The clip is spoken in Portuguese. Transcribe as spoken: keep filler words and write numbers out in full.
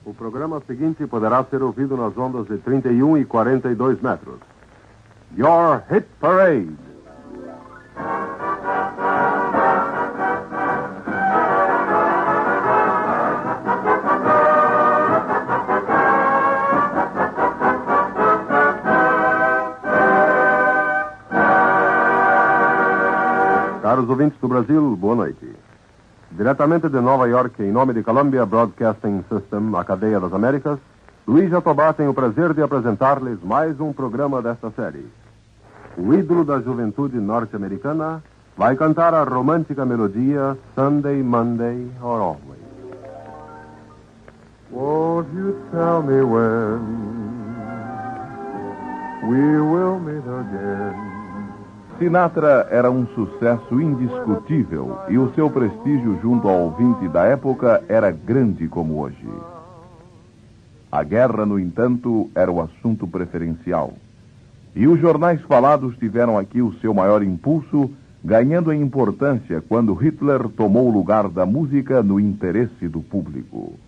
O programa seguinte poderá ser ouvido nas ondas de trinta e um e quarenta e dois metros. Your Hit Parade. Caros ouvintes do Brasil, boa noite. Diretamente de Nova York, em nome de Columbia Broadcasting System, a cadeia das Américas, Luiz Jatobá tem o prazer de apresentar-lhes mais um programa desta série. O ídolo da juventude norte-americana vai cantar a romântica melodia Sunday, Monday or Always. Won't you tell me when we will meet again? Sinatra era um sucesso indiscutível e o seu prestígio junto ao ouvinte da época era grande como hoje. A guerra, no entanto, era o assunto preferencial. E os jornais falados tiveram aqui o seu maior impulso, ganhando em importância quando Hitler tomou o lugar da música no interesse do público.